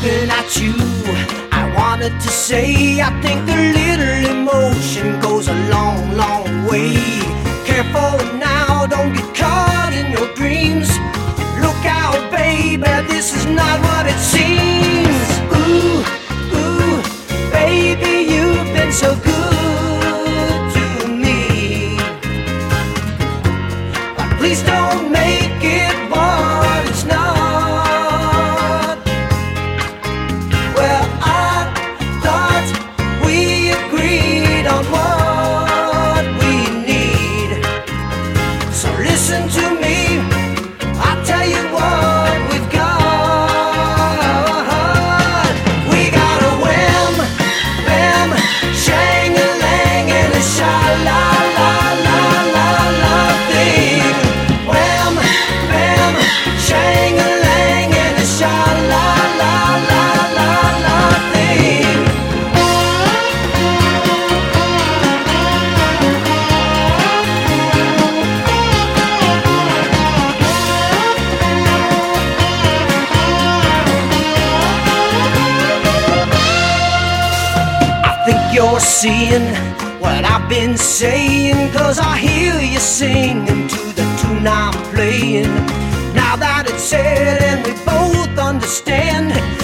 looking at you, I wanted to say I think a little emotion goes a long, long way. Careful now, don't get caught in your dreams. Look out, baby, this is not what it seems. Ooh, ooh, baby, you've been so good to me. But please don't make it what it's not. Well, I thought we agreed on what we need. So listen to me, I'll tell you what we've got. We got a wham, bam, shang-a-lang and a sha-la-la-la-la-la thing. Wham, bam, shang-a-lang and a sha-la-la-la-la-la thing. I think you're seeing what I've been saying, 'cause I hear you singing to the tune I'm playing. Now that it's said and we both understand,